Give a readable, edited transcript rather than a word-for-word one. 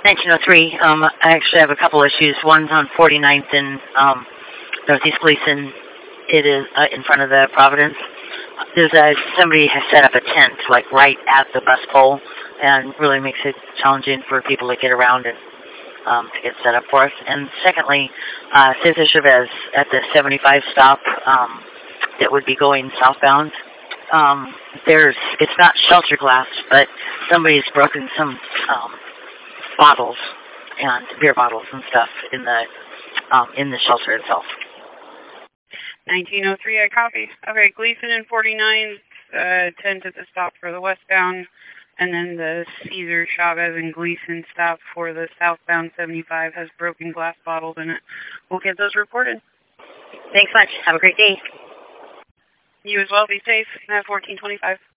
1903. I actually have a couple issues. One's on 49th in Northeast Gleason. It is in front of the Providence. Somebody has set up a tent like right at the bus pole, and really makes it challenging for people to get around and to get set up for us. And secondly, Cesar Chavez at the 75 stop that would be going southbound. It's not shelter glass, but somebody's broken some bottles and beer bottles and stuff in the shelter itself. 1903, I copy. Okay, Gleason and 49, tent at the stop for the westbound, and then the Cesar Chavez and Gleason stop for the southbound 75 has broken glass bottles in it. We'll get those reported. Thanks much. Have a great day. You as well. Be safe. 1425.